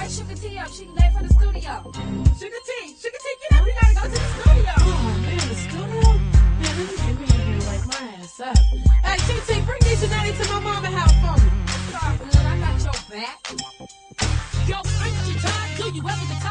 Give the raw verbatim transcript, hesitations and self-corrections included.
wake Sugar T up. She late for the studio. Sugar T, Sugar T, get up. We gotta go to the studio. Oh, man, the studio? Man, let me get me in here, wake my ass up. Hey, T T, bring these and Natty to my mama house for me. Sorry, I got your back. Yo, ain't you tired? Do you ever get